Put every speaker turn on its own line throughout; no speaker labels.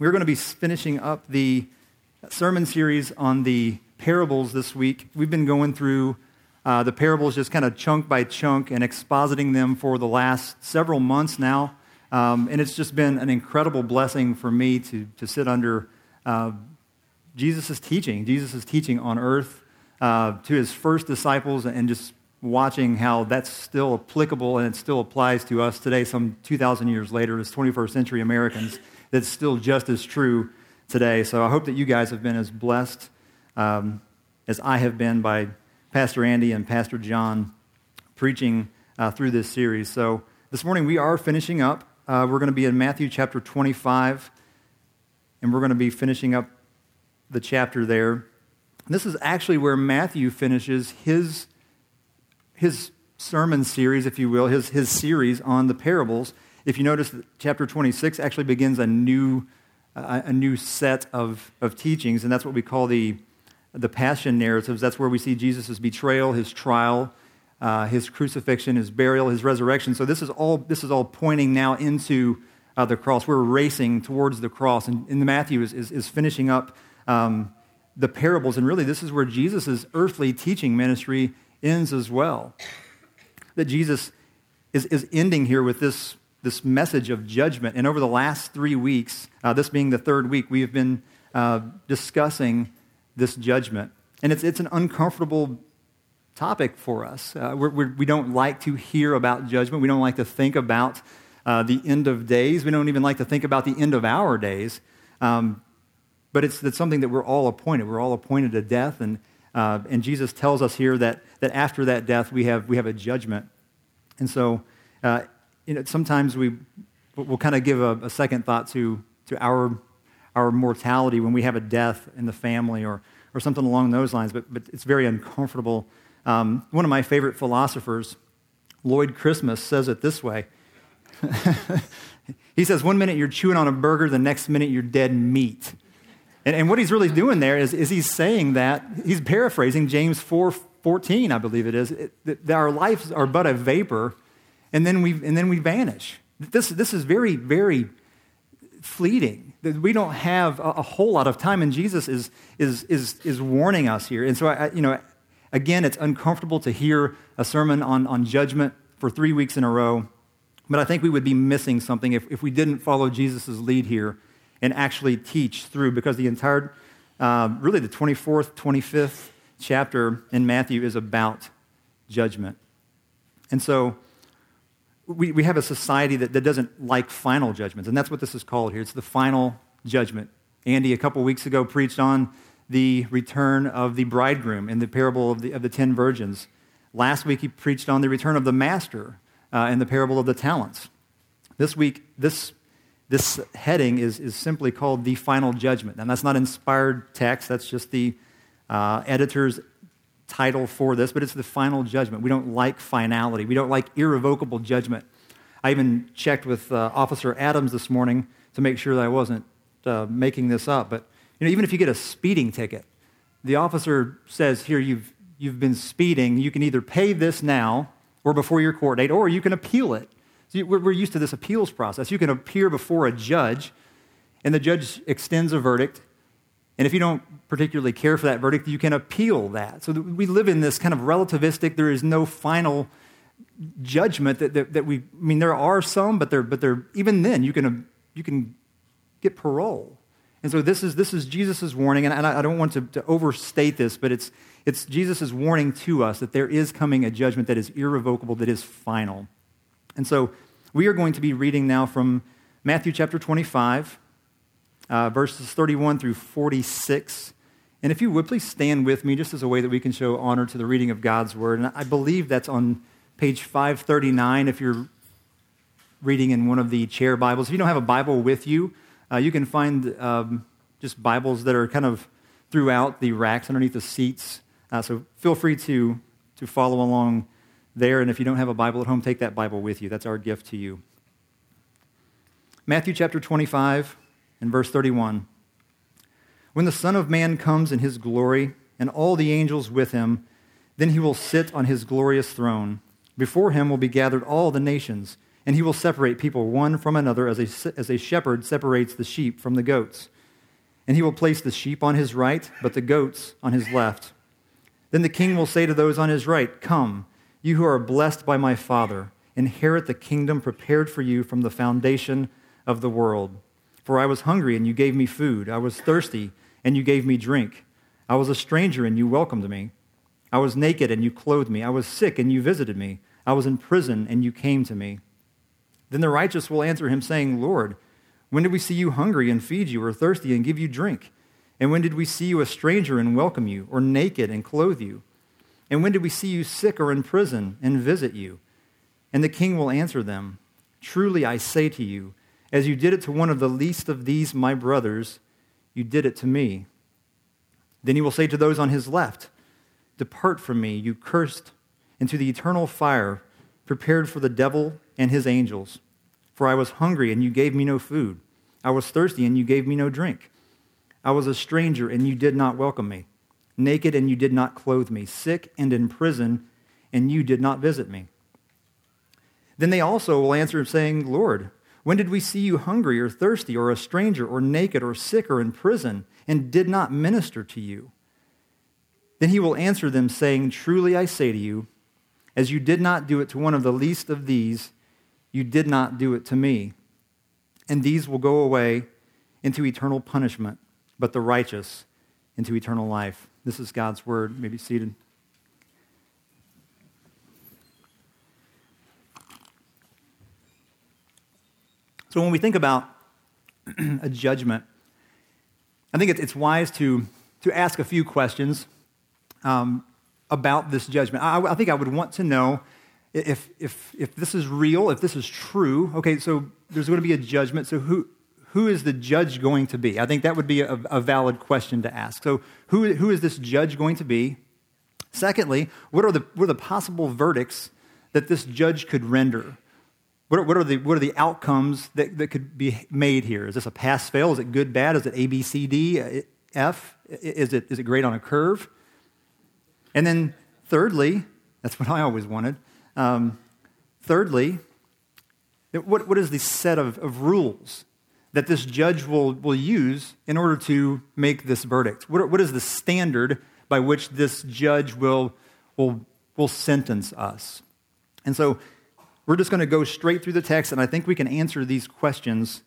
We're going to be finishing up the sermon series on the parables this week. We've been going through the parables just kind of chunk by chunk and expositing them for the last several months now. And it's just been an incredible blessing for me to sit under Jesus' teaching on earth to his first disciples, and just watching how that's still applicable and it still applies to us today, some 2,000 years later, as 21st century Americans. That's still just as true today. So I hope that you guys have been as blessed as I have been by Pastor Andy and Pastor John preaching through this series. So this morning we are finishing up. We're going to be in Matthew chapter 25, and we're going to be finishing up the chapter there. This is actually where Matthew finishes his sermon series, if you will, his series on the parables. If you notice, chapter 26 actually begins a new set of teachings, and that's what we call the passion narratives. That's where we see Jesus' betrayal, his trial, his crucifixion, his burial, his resurrection. So this is all pointing now into the cross. We're racing towards the cross, and Matthew is finishing up the parables, and really this is where Jesus' earthly teaching ministry ends as well. That Jesus is ending here with this message of judgment. And over the last 3 weeks, this being the third week, we have been discussing this judgment. And it's an uncomfortable topic for us. We don't like to hear about judgment. We don't like to think about the end of days. We don't even like to think about the end of our days. But it's something that we're all appointed. We're all appointed to death. And Jesus tells us here that after that death, we have a judgment. And so sometimes we'll kind of give a second thought to our mortality when we have a death in the family or something along those lines, but it's very uncomfortable. One of my favorite philosophers, Lloyd Christmas, says it this way. He says, 1 minute you're chewing on a burger, the next minute you're dead meat. And what he's really doing there is he's saying that, he's paraphrasing James 4:14, I believe it is, that our lives are but a vapor, and then we vanish. This is very, very fleeting. We don't have a whole lot of time, and Jesus is warning us here. And so again, it's uncomfortable to hear a sermon on judgment for 3 weeks in a row, but I think we would be missing something if we didn't follow Jesus' lead here and actually teach through, because the entire, really the 24th, 25th chapter in Matthew is about judgment. And so we have a society that doesn't like final judgments, and that's what this is called here. It's the final judgment. Andy, a couple weeks ago, preached on the return of the bridegroom in the parable of the 10 virgins. Last week, he preached on the return of the master in the parable of the talents. This week, this heading is simply called the final judgment. And that's not inspired text. That's just the editor's title for this, but it's the final judgment. We don't like finality. We don't like irrevocable judgment. I even checked with Officer Adams this morning to make sure that I wasn't making this up. But even if you get a speeding ticket, the officer says, here, you've been speeding. You can either pay this now or before your court date, or you can appeal it. So we're used to this appeals process. You can appear before a judge, and the judge extends a verdict. And if you don't particularly care for that verdict, you can appeal that. So we live in this kind of relativistic, there is no final judgment that we, I mean, there are some, but they're even then, you can get parole. And so this is Jesus' warning, and I don't want to overstate this, but it's Jesus' warning to us that there is coming a judgment that is irrevocable, that is final. And so we are going to be reading now from Matthew chapter 25, verses 31 through 46. And if you would, please stand with me just as a way that we can show honor to the reading of God's word. And I believe that's on page 539 if you're reading in one of the chair Bibles. If you don't have a Bible with you, you can find just Bibles that are kind of throughout the racks underneath the seats. So feel free to follow along there, and if you don't have a Bible at home, take that Bible with you. That's our gift to you. Matthew chapter 25 and verse 31. When the Son of Man comes in his glory and all the angels with Then he will sit on his glorious throne. Before him will be gathered all the nations, and he will separate people one from another as a shepherd separates the sheep from the goats. And he will place the sheep on his right, but the goats on his left. Then the king will say to those on his right, 'Come, you who are blessed by my Father, inherit the kingdom prepared for you from the foundation of the world. For I was hungry, and you gave me food. I was thirsty, and you gave me drink. I was a stranger, and you welcomed me. I was naked, and you clothed me. I was sick, and you visited me. I was in prison, and you came to me.' Then the righteous will answer him, saying, 'Lord, when did we see you hungry and feed you, or thirsty and give you drink? And when did we see you a stranger and welcome you, or naked and clothe you? And when did we see you sick or in prison and visit you?' And the king will answer them, 'Truly I say to you, as you did it to one of the least of these my brothers, you did it to me.' Then he will say to those on his left, 'Depart from me, you cursed, into the eternal fire prepared for the devil and his angels. For I was hungry, and you gave me no food. I was thirsty, and you gave me no drink. I was a stranger, and you did not welcome me. Naked, and you did not clothe me. Sick and in prison, and you did not visit me.' Then they also will answer, saying, 'Lord, when did we see you hungry or thirsty or a stranger or naked or sick or in prison, and did not minister to you?' Then he will answer them, saying, 'Truly I say to you, as you did not do it to one of the least of these, you did not do it to me.' And these will go away into eternal punishment, but the righteous into eternal life." This is God's word. You may be seated. So when we think about a judgment, I think it's wise to ask a few questions about this judgment. I think I would want to know if this is real, if this is true. Okay, so there's going to be a judgment. So who is the judge going to be? I think that would be a valid question to ask. So who is this judge going to be? Secondly, what are the possible verdicts that this judge could render? What are the outcomes that could be made here? Is this a pass-fail? Is it good, bad? Is it A, B, C, D, F? Is it grade on a curve? And then thirdly, that's what I always wanted. Thirdly, what is the set of rules that this judge will use in order to make this verdict? What is the standard by which this judge will sentence us? And so we're just going to go straight through the text, and I think we can answer these questions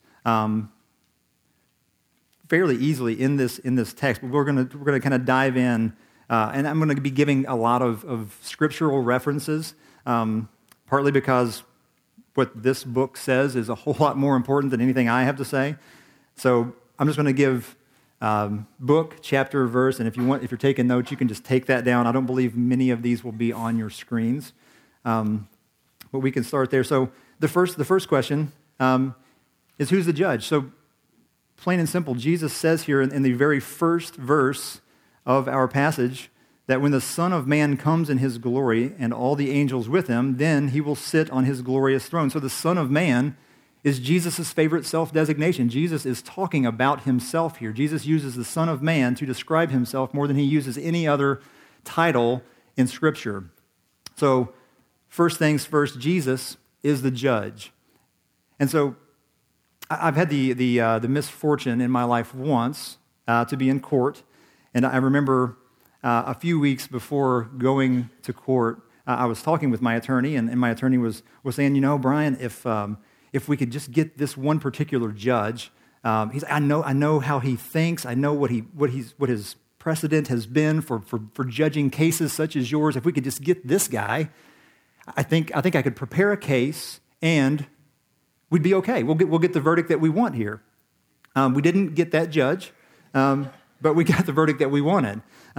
fairly easily in this text. But we're going to kind of dive in, and I'm going to be giving a lot of scriptural references, partly because what this book says is a whole lot more important than anything I have to say. So I'm just going to give book, chapter, verse, and if you're taking notes, you can just take that down. I don't believe many of these will be on your screens, but we can start there. So the first question is, who's the judge? So plain and simple, Jesus says here in the very first verse of our passage that when the Son of Man comes in his glory and all the angels with him, then he will sit on his glorious throne. So the Son of Man is Jesus' favorite self-designation. Jesus is talking about himself here. Jesus uses the Son of Man to describe himself more than he uses any other title in Scripture. So first things first, Jesus is the judge. And so I've had the misfortune in my life once to be in court, and I remember a few weeks before going to court, I was talking with my attorney, and my attorney was saying, Brian, if we could just get this one particular judge, I know how he thinks, I know what his precedent has been for judging cases such as yours. If we could just get this guy, I think I could prepare a case and we'd be okay. We'll get the verdict that we want here. We didn't get that judge, but we got the verdict that we wanted.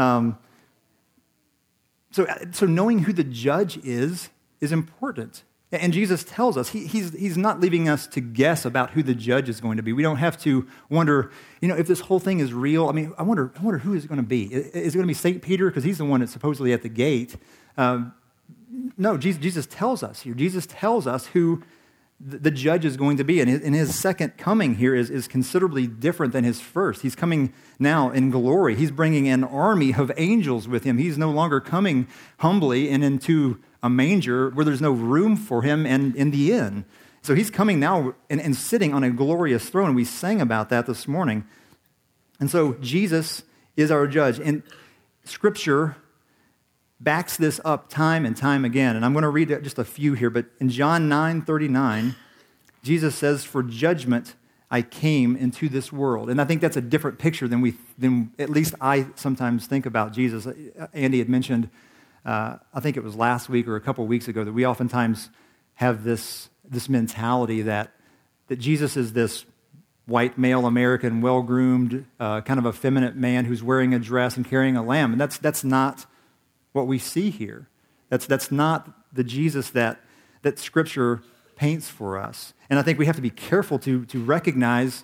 So knowing who the judge is important. And Jesus tells us, he's not leaving us to guess about who the judge is going to be. We don't have to wonder, if this whole thing is real. I mean, I wonder who is it going to be. Is it going to be St. Peter because he's the one that's supposedly at the gate? No, Jesus tells us here. Jesus tells us who the judge is going to be. And his second coming here is considerably different than his first. He's coming now in glory. He's bringing an army of angels with him. He's no longer coming humbly and into a manger where there's no room for him and in the inn. So he's coming now and sitting on a glorious throne. We sang about that this morning. And so Jesus is our judge. And Scripture backs this up time and time again. And I'm going to read just a few here. But in John 9:39, Jesus says, "For judgment I came into this world." And I think that's a different picture than at least I sometimes think about Jesus. Andy had mentioned, I think it was last week or a couple weeks ago, that we oftentimes have this mentality that Jesus is this white male American, well-groomed, kind of effeminate man who's wearing a dress and carrying a lamb. And that's not what we see here. That's not the Jesus that Scripture paints for us. And I think we have to be careful to recognize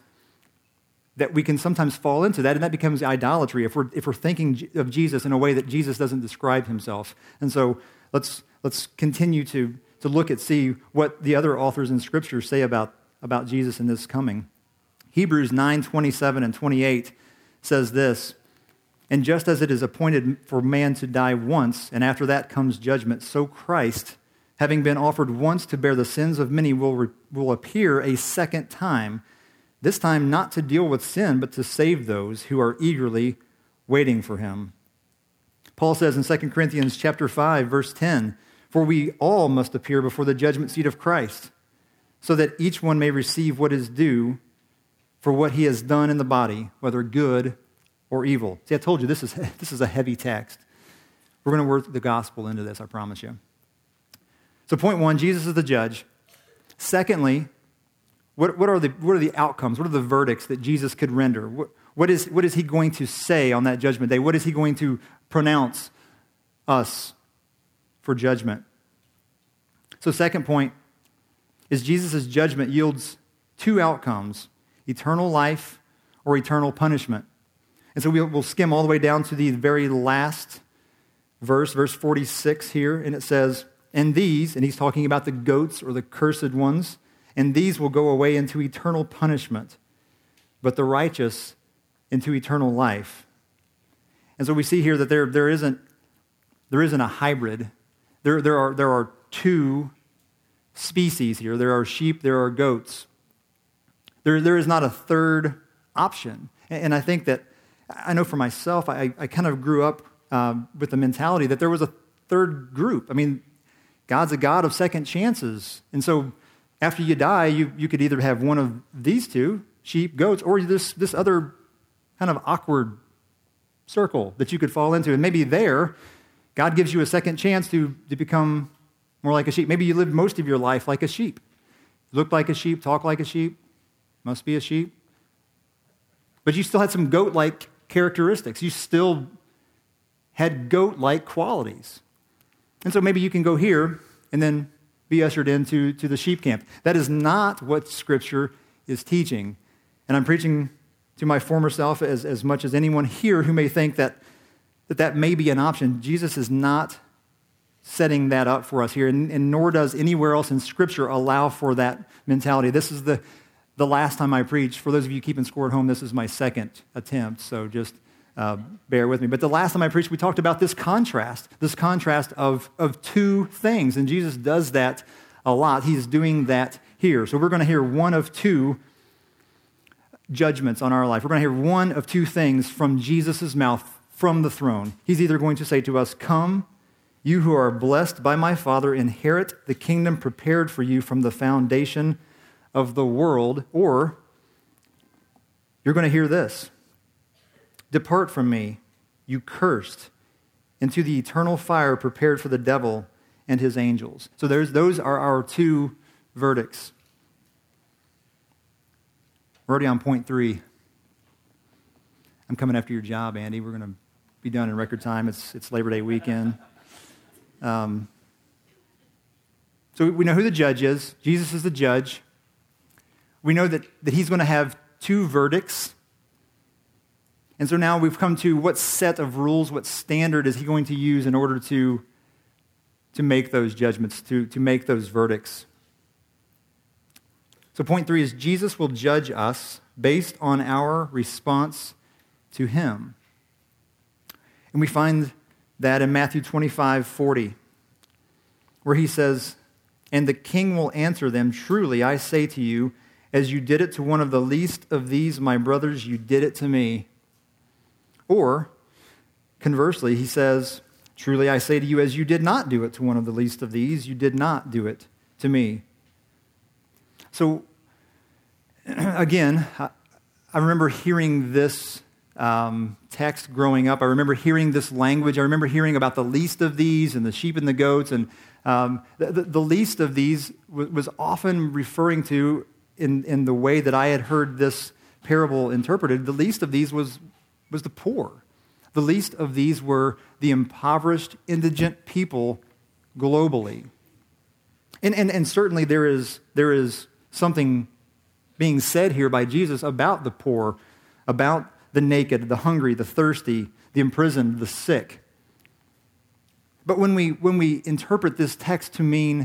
that we can sometimes fall into that, and that becomes idolatry if we're thinking of Jesus in a way that Jesus doesn't describe himself. And so let's continue to look see what the other authors in Scripture say about Jesus and this coming. Hebrews 9:27 and 28 says this, "And just as it is appointed for man to die once, and after that comes judgment, so Christ, having been offered once to bear the sins of many, will appear a second time, this time not to deal with sin, but to save those who are eagerly waiting for him." Paul says in 2 Corinthians chapter 5, verse 10, "For we all must appear before the judgment seat of Christ, so that each one may receive what is due for what he has done in the body, whether good or evil." See, I told you this is a heavy text. We're going to work the gospel into this, I promise you. So point one, Jesus is the judge. Secondly, what are the outcomes? What are the verdicts that Jesus could render? What is he going to say on that judgment day? What is he going to pronounce us for judgment? So second point is Jesus' judgment yields two outcomes: eternal life or eternal punishment. And so we'll skim all the way down to the very last verse 46 here, and it says, "And these," and he's talking about the goats or the cursed ones, "and these will go away into eternal punishment, but the righteous into eternal life." And so we see here that there isn't a hybrid. There are two species here. There are sheep, there are goats. There is not a third option. And I think that, I know for myself, I kind of grew up with the mentality that there was a third group. I mean, God's a God of second chances. And so after you die, you could either have one of these two, sheep, goats, or this other kind of awkward circle that you could fall into. And maybe there, God gives you a second chance to become more like a sheep. Maybe you lived most of your life like a sheep. Looked like a sheep, talked like a sheep, must be a sheep. But you still had some goat-like characteristics. You still had goat-like qualities. And so maybe you can go here and then be ushered into the sheep camp. That is not what Scripture is teaching. And I'm preaching to my former self as much as anyone here who may think that may be an option. Jesus is not setting that up for us here, and nor does anywhere else in Scripture allow for that mentality. This is the last time I preached. For those of you keeping score at home, this is my second attempt, so just bear with me. But the last time I preached, we talked about this contrast of two things, and Jesus does that a lot. He's doing that here. So we're going to hear one of two judgments on our life. We're going to hear one of two things from Jesus' mouth from the throne. He's either going to say to us, "Come, you who are blessed by my Father, inherit the kingdom prepared for you from the foundation of the world," or you're going to hear this: "Depart from me, you cursed, into the eternal fire prepared for the devil and his angels." So those are our two verdicts. We're already on point 3. I'm coming after your job, Andy. We're going to be done in record time. It's Labor Day weekend. So we know who the judge is. Jesus is the judge. We know that he's going to have two verdicts. And so now we've come to what set of rules, what standard is he going to use in order to make those judgments, to make those verdicts. So point 3 is Jesus will judge us based on our response to him. And we find that in Matthew 25:40, where he says, And the king will answer them, truly, I say to you, as you did it to one of the least of these, my brothers, you did it to me. Or, conversely, he says, truly, I say to you, as you did not do it to one of the least of these, you did not do it to me. So, again, I remember hearing this text growing up. I remember hearing this language. I remember hearing about the least of these and the sheep and the goats. And the least of these was often referring to, in the way that I had heard this parable interpreted, the least of these was the poor. The least of these were the impoverished, indigent people globally. And certainly there is something being said here by Jesus about the poor, about the naked, the hungry, the thirsty, the imprisoned, the sick. But when we interpret this text to mean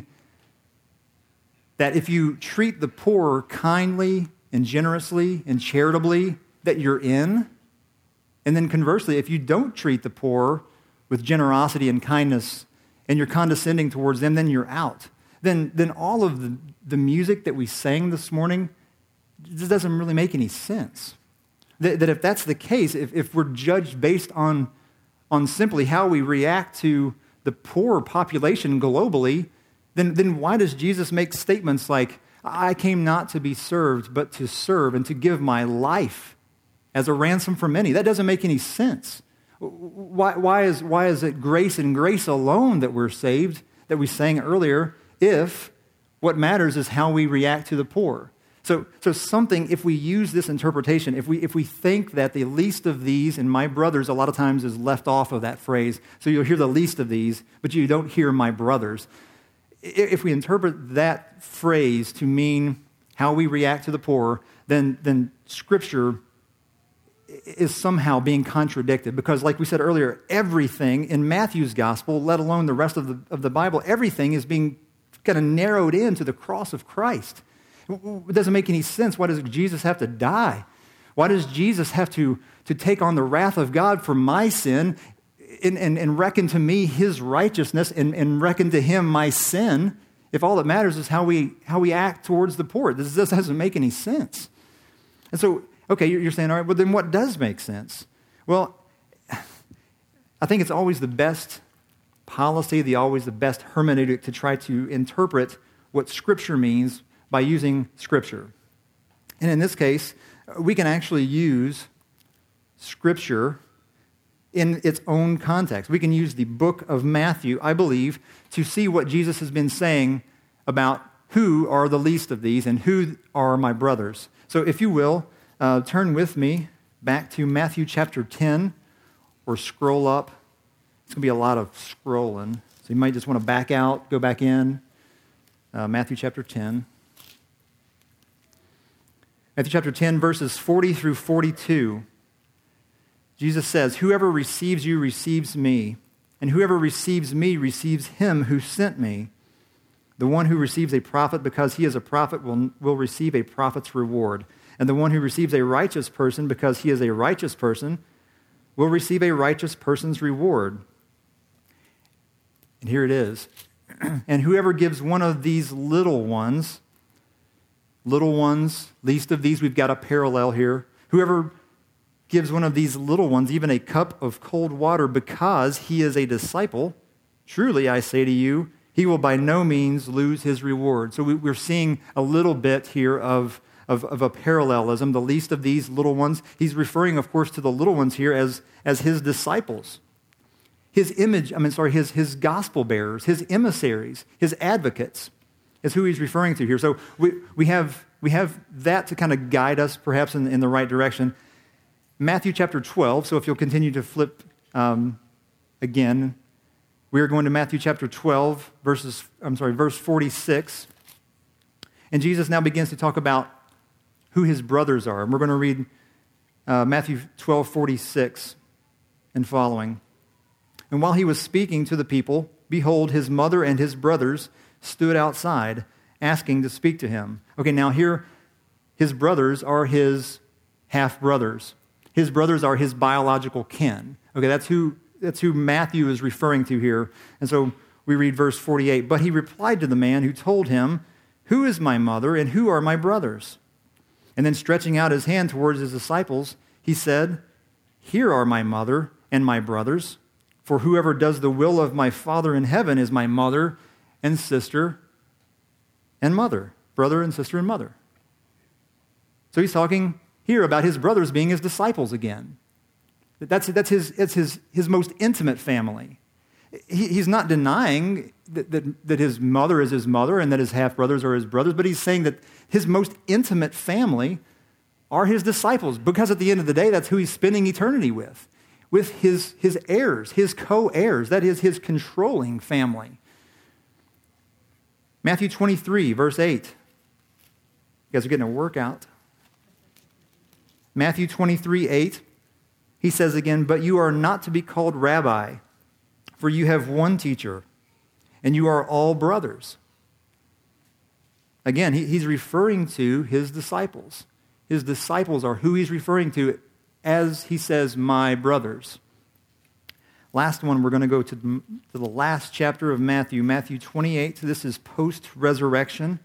that if you treat the poor kindly and generously and charitably, that you're in, and then conversely, if you don't treat the poor with generosity and kindness and you're condescending towards them, then you're out. Then all of the music that we sang this morning just doesn't really make any sense. That if that's the case, if we're judged based on simply how we react to the poor population globally, then why does Jesus make statements like, I came not to be served, but to serve and to give my life as a ransom for many? That doesn't make any sense. Why is it grace and grace alone that we're saved, that we sang earlier, if what matters is how we react to the poor? So something, if we use this interpretation, if we think that the least of these, and my brothers a lot of times is left off of that phrase, so you'll hear the least of these, but you don't hear my brothers. If we interpret that phrase to mean how we react to the poor, then Scripture is somehow being contradicted. Because like we said earlier, everything in Matthew's gospel, let alone the rest of the Bible, everything is being kind of narrowed in to the cross of Christ. It doesn't make any sense. Why does Jesus have to die? Why does Jesus have to take on the wrath of God for my sin and reckon to me his righteousness and reckon to him my sin, if all that matters is how we act towards the poor? This doesn't make any sense. And so, okay, you're saying, all right, well, then what does make sense? Well, I think it's always the best policy, always the best hermeneutic to try to interpret what Scripture means by using Scripture. And in this case, we can actually use Scripture in its own context. We can use the book of Matthew, I believe, to see what Jesus has been saying about who are the least of these and who are my brothers. So if you will, turn with me back to Matthew chapter 10, or scroll up. It's going to be a lot of scrolling, so you might just want to back out, go back in. Matthew chapter 10. Matthew chapter 10, verses 40 through 42. Jesus says, whoever receives you receives me, and whoever receives me receives him who sent me. The one who receives a prophet because he is a prophet will receive a prophet's reward. And the one who receives a righteous person because he is a righteous person will receive a righteous person's reward. And here it is. And whoever gives one of these little ones, least of these, we've got a parallel here. Whoever gives one of these little ones even a cup of cold water because he is a disciple, truly I say to you, he will by no means lose his reward. So we're seeing a little bit here of a parallelism, the least of these little ones. He's referring, of course, to the little ones here as his disciples. His gospel bearers, his emissaries, his advocates is who he's referring to here. So we have that to kind of guide us perhaps in the right direction. Matthew chapter 12, so if you'll continue to flip again, we are going to Matthew chapter 12, verse 46. And Jesus now begins to talk about who his brothers are. And we're going to read Matthew 12, 46 and following. And while he was speaking to the people, behold, his mother and his brothers stood outside, asking to speak to him. Okay, now here, his brothers are his half-brothers. His brothers are his biological kin. Okay, that's who Matthew is referring to here. And so we read verse 48, "But he replied to the man who told him, 'Who is my mother and who are my brothers?' And then stretching out his hand towards his disciples, he said, 'Here are my mother and my brothers, for whoever does the will of my Father in heaven is my mother and sister and mother,'" brother and sister and mother. So he's talking here about his brothers being his disciples again. That's his most intimate family. He's not denying that his mother is his mother and that his half-brothers are his brothers, but he's saying that his most intimate family are his disciples, because at the end of the day, that's who he's spending eternity with his heirs, his co-heirs. That is his controlling family. Matthew 23, verse 8. You guys are getting a workout. Matthew 23, 8. He says again, "But you are not to be called rabbi, for you have one teacher, and you are all brothers." Again, he's referring to his disciples. His disciples are who he's referring to as he says, "my brothers." Last one, we're going to go to the last chapter of Matthew, Matthew 28. This is post-resurrection.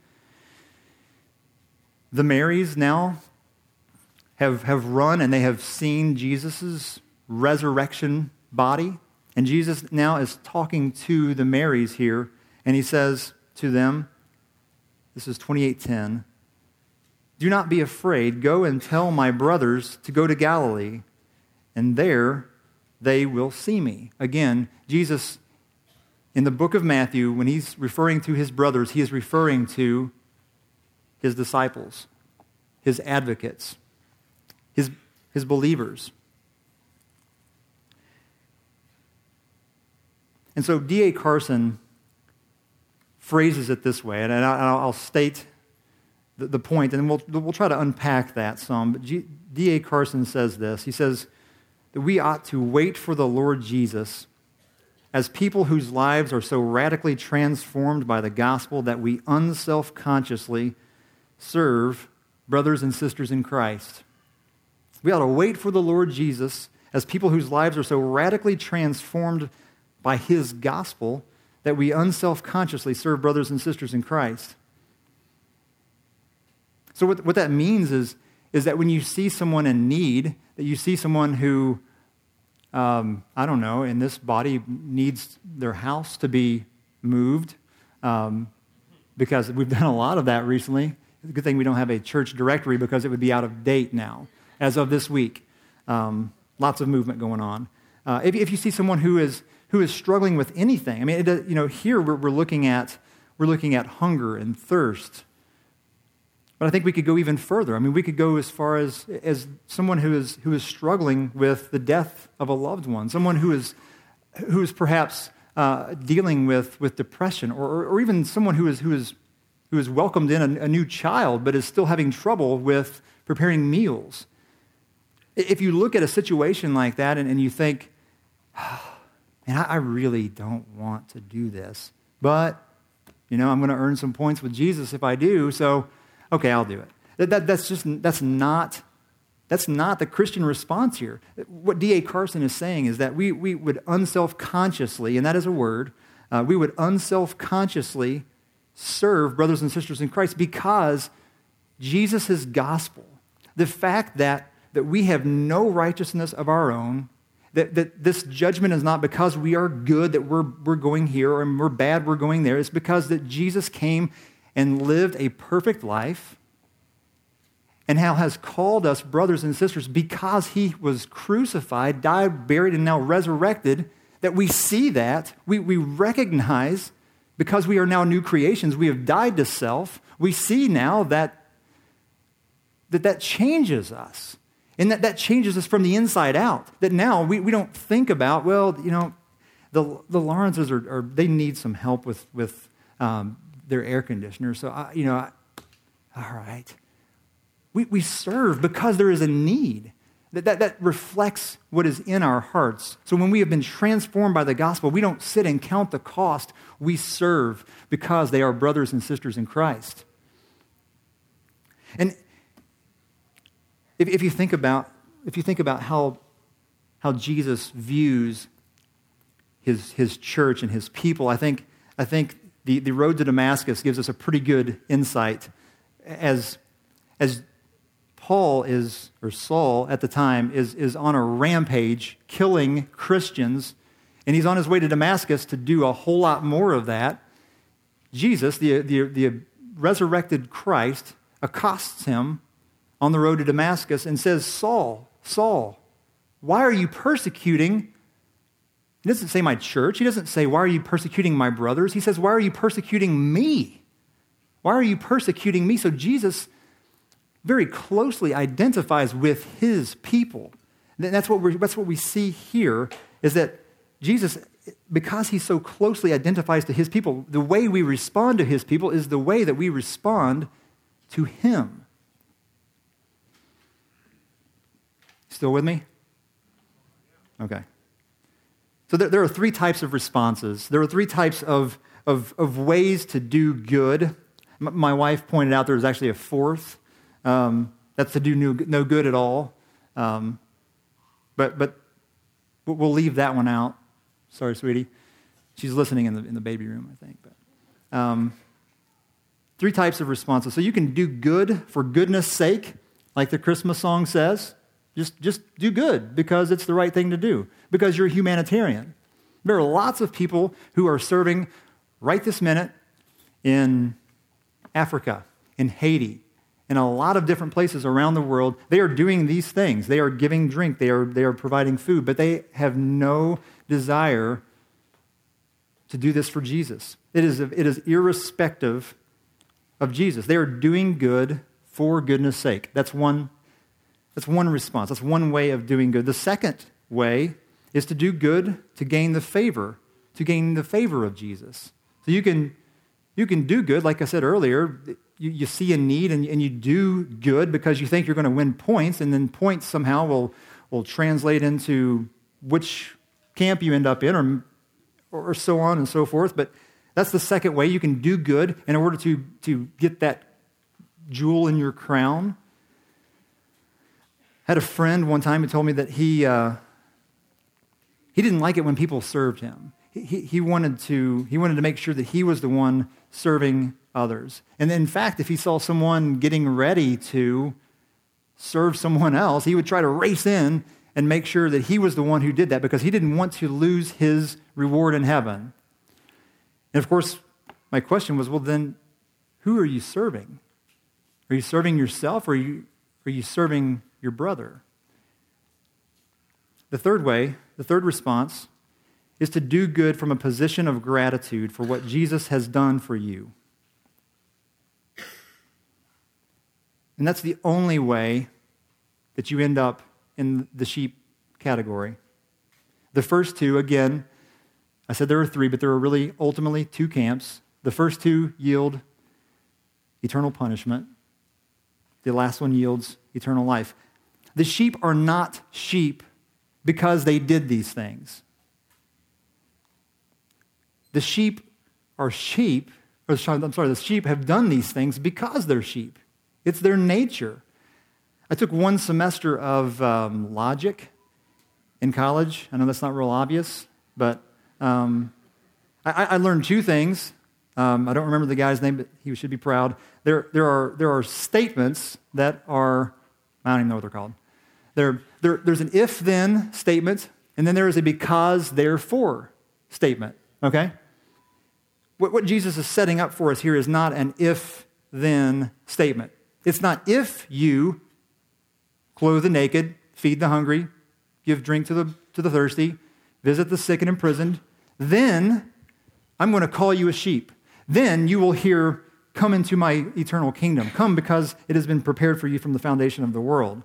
The Marys now have run and they have seen Jesus' resurrection body. And Jesus now is talking to the Marys here, and he says to them, this is 28:10, "Do not be afraid. Go and tell my brothers to go to Galilee, and there they will see me." Again, Jesus, in the book of Matthew, when he's referring to his brothers, he is referring to his disciples, his advocates, his believers. And so D.A. Carson phrases it this way, and I'll state the point, and we'll try to unpack that some. But D.A. Carson says this. He says that we ought to wait for the Lord Jesus as people whose lives are so radically transformed by the gospel that we unselfconsciously serve brothers and sisters in Christ. We ought to wait for the Lord Jesus as people whose lives are so radically transformed by his gospel that we unselfconsciously serve brothers and sisters in Christ. So what that means is that when you see someone in need, that you see someone who, I don't know, in this body needs their house to be moved, because we've done a lot of that recently. It's a good thing we don't have a church directory because it would be out of date now, as of this week. Lots of movement going on. If you see someone who is struggling with anything, I mean, here we're looking at hunger and thirst. But I think we could go even further. I mean, we could go as far as someone who is struggling with the death of a loved one, someone who is perhaps dealing with depression, or even someone who is welcomed in a new child but is still having trouble with preparing meals. If you look at a situation like that and you think, man, I really don't want to do this, but I'm going to earn some points with Jesus if I do, so okay, I'll do it. That's not the Christian response here. What D.A. Carson is saying is that we would unselfconsciously, and that is a word, we would unselfconsciously serve brothers and sisters in Christ because Jesus' gospel, the fact that we have no righteousness of our own, that this judgment is not because we are good that we're going here, or we're bad we're going there. It's because that Jesus came and lived a perfect life, and how has called us brothers and sisters because he was crucified, died, buried, and now resurrected, that we see that, we recognize, because we are now new creations, we have died to self, we see now that changes us. And that changes us from the inside out. That now we don't think about, the Lawrences they need some help with their air conditioner. So, all right. We serve because there is a need. That reflects what is in our hearts. So when we have been transformed by the gospel, we don't sit and count the cost. We serve because they are brothers and sisters in Christ. And if you think about how Jesus views his church and his people, I think I think the road to Damascus gives us a pretty good insight as Paul or Saul at the time is on a rampage killing Christians, and he's on his way to Damascus to do a whole lot more of that. Jesus, the resurrected Christ, accosts him on the road to Damascus and says, Saul, Saul, why are you persecuting? He doesn't say my church. He doesn't say, why are you persecuting my brothers? He says, why are you persecuting me? Why are you persecuting me? So Jesus very closely identifies with his people. And that's what we see here, is that Jesus, because he so closely identifies to his people, the way we respond to his people is the way that we respond to him. Still with me? Okay. So there are three types of responses. There are three types of ways to do good. My wife pointed out there was actually a fourth. That's to do no good at all. But we'll leave that one out. Sorry, sweetie. She's listening in the baby room, I think. But three types of responses. So you can do good for goodness sake, like the Christmas song says. Just do good because it's the right thing to do, because you're a humanitarian. There are lots of people who are serving right this minute in Africa, in Haiti, in a lot of different places around the world. They are doing these things. They are giving drink. They are providing food, but they have no desire to do this for Jesus. It is irrespective of Jesus. They are doing good for goodness sake. That's one response. That's one way of doing good. The second way is to do good to gain the favor of Jesus. So you can do good, like I said earlier. You see a need and you do good because you think you're going to win points, and then points somehow will translate into which camp you end up in, or so on and so forth. But that's the second way. You can do good in order to get that jewel in your crown. I had a friend one time who told me that he didn't like it when people served him. He wanted to make sure that he was the one serving others. And in fact, if he saw someone getting ready to serve someone else, he would try to race in and make sure that he was the one who did that, because he didn't want to lose his reward in heaven. And of course, my question was, well, then who are you serving? Are you serving yourself, or are you serving your brother? The third response is to do good from a position of gratitude for what Jesus has done for you. And that's the only way that you end up in the sheep category. The first two, again, I said there are three, but there are really ultimately two camps. The first two yield eternal punishment. The last one yields eternal life. The sheep are not sheep because they did these things. The sheep are sheep, the sheep have done these things because they're sheep. It's their nature. I took one semester of logic in college. I know that's not real obvious, but I learned two things. I don't remember the guy's name, but he should be proud. There are statements that are, I don't even know what they're called. There's an if-then statement, and then there is a because-therefore statement, okay? What Jesus is setting up for us here is not an if-then statement. It's not if you clothe the naked, feed the hungry, give drink to the thirsty, visit the sick and imprisoned, then I'm going to call you a sheep. Then you will hear, come into my eternal kingdom. Come because it has been prepared for you from the foundation of the world.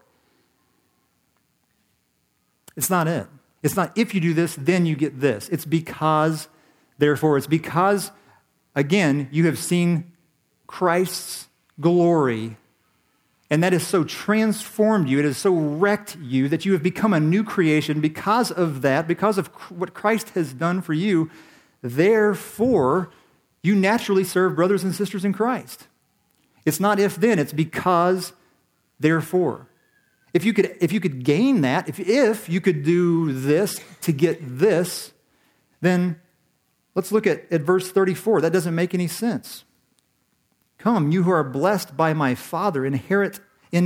It's not it. It's not if you do this, then you get this. It's because, therefore. It's because, again, you have seen Christ's glory, and that has so transformed you, it has so wrecked you that you have become a new creation because of that, because of what Christ has done for you. Therefore, you naturally serve brothers and sisters in Christ. It's not if then, it's because, therefore. If you could gain that, if you could do this to get this, then Let's look at verse 34. That doesn't make any sense. Come, you who are blessed by my Father, inherit.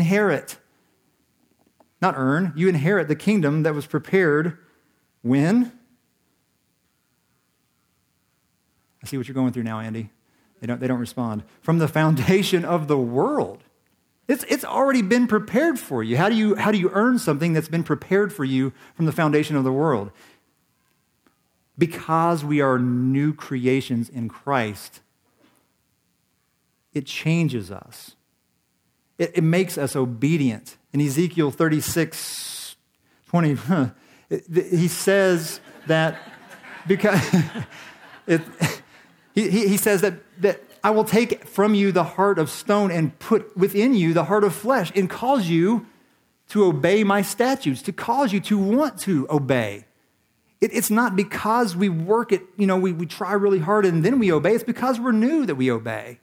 Not earn. You inherit the kingdom that was prepared when? I see what you're going through now, Andy. They don't respond. From the foundation of the world. It's already been prepared for you. How do you earn something that's been prepared for you from the foundation of the world? Because we are new creations in Christ, it changes us. It makes us obedient. In Ezekiel 36:20, he says that because he says that I will take from you the heart of stone and put within you the heart of flesh and cause you to obey my statutes, to cause you to want to obey. It's not because we work it, we try really hard and then we obey. It's because we're new that we obey.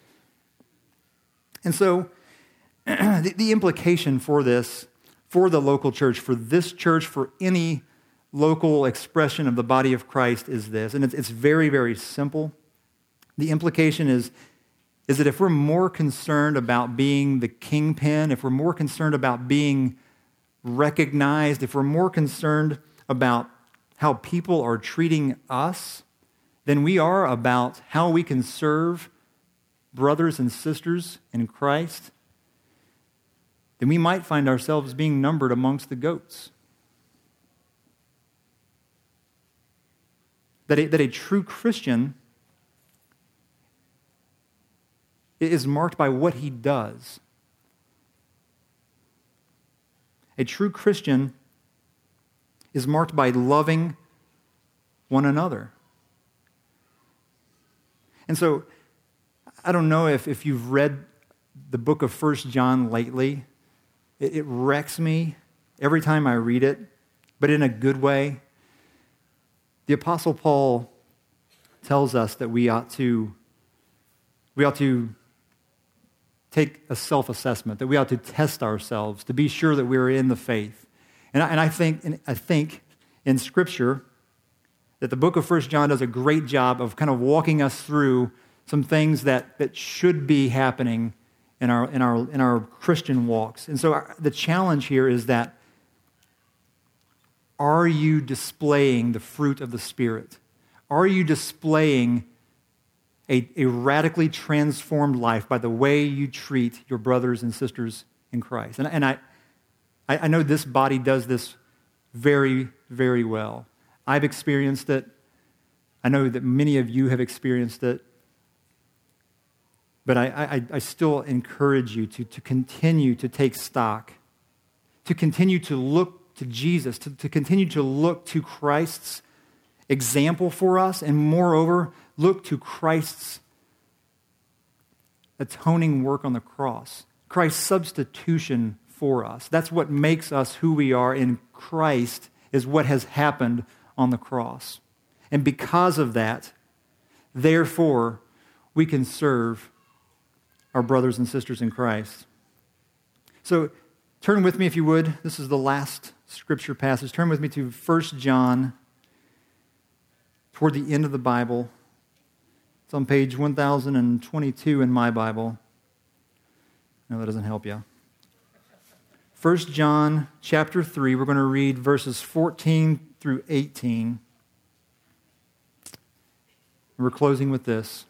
And so the implication for this, for the local church, for this church, for any local expression of the body of Christ is this. And it's very, very simple. The implication is that if we're more concerned about being the kingpin, if we're more concerned about being recognized, if we're more concerned about how people are treating us than we are about how we can serve brothers and sisters in Christ, then we might find ourselves being numbered amongst the goats. That a true Christian is marked by what he does. A true Christian is marked by loving one another. And so, I don't know if you've read the book of 1 John lately. It wrecks me every time I read it, but in a good way. The Apostle Paul tells us that we ought to take a self-assessment, that we ought to test ourselves to be sure that we're in the faith. And I think in Scripture that the book of 1 John does a great job of kind of walking us through some things that should be happening in our Christian walks. And so the challenge here is that, are you displaying the fruit of the Spirit? Are you displaying a radically transformed life by the way you treat your brothers and sisters in Christ? And I know this body does this very, very well. I've experienced it. I know that many of you have experienced it. But I still encourage you to continue to take stock, to continue to look to Jesus, to continue to look to Christ's example for us, and moreover, look to Christ's atoning work on the cross, Christ's substitution for us. That's what makes us who we are in Christ, is what has happened on the cross. And because of that, therefore, we can serve our brothers and sisters in Christ. So turn with me, if you would. This is the last scripture passage. Turn with me to 1 John, toward the end of the Bible. It's on page 1022 in my Bible. No, that doesn't help you. 1 John chapter 3, we're going to read verses 14 through 18. We're closing with this.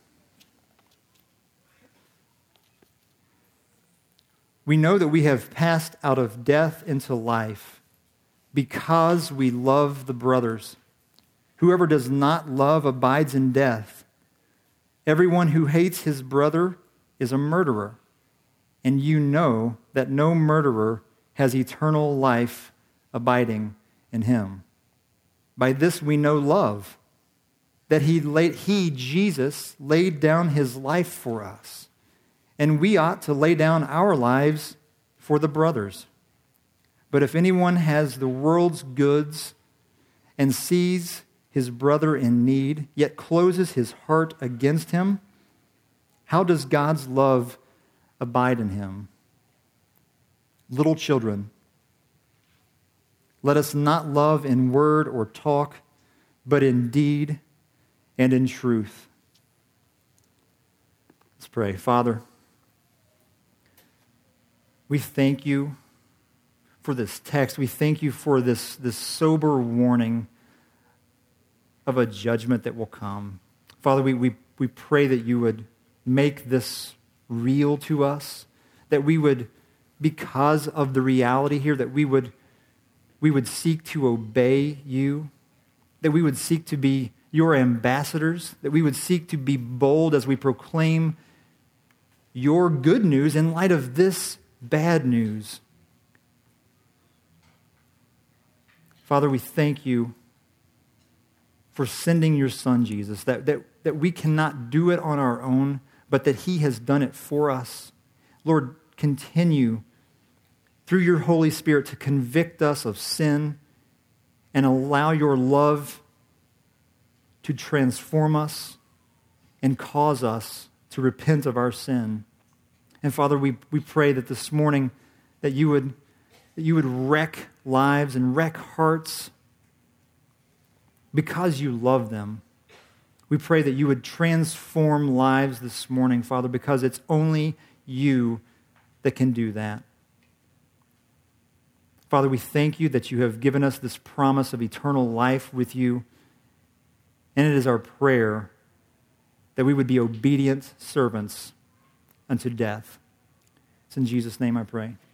We know that we have passed out of death into life because we love the brothers. Whoever does not love abides in death. Everyone who hates his brother is a murderer, and you know that no murderer has eternal life abiding in him. By this we know love, that he, Jesus, laid down his life for us. And we ought to lay down our lives for the brothers. But if anyone has the world's goods and sees his brother in need, yet closes his heart against him, how does God's love abide in him? Little children, let us not love in word or talk, but in deed and in truth. Let's pray. Father, we thank you for this text. We thank you for this sober warning of a judgment that will come. Father, we pray that you would make this real to us, that we would, because of the reality here, that we would seek to obey you, that we would seek to be your ambassadors, that we would seek to be bold as we proclaim your good news in light of this bad news. Father, we thank you for sending your Son, Jesus, that we cannot do it on our own, but that he has done it for us. Lord, continue through your Holy Spirit to convict us of sin and allow your love to transform us and cause us to repent of our sin. And Father, we pray that this morning that you would wreck lives and wreck hearts because you love them. We pray that you would transform lives this morning, Father, because it's only you that can do that. Father, we thank you that you have given us this promise of eternal life with you, and it is our prayer that we would be obedient servants unto death. It's in Jesus' name I pray.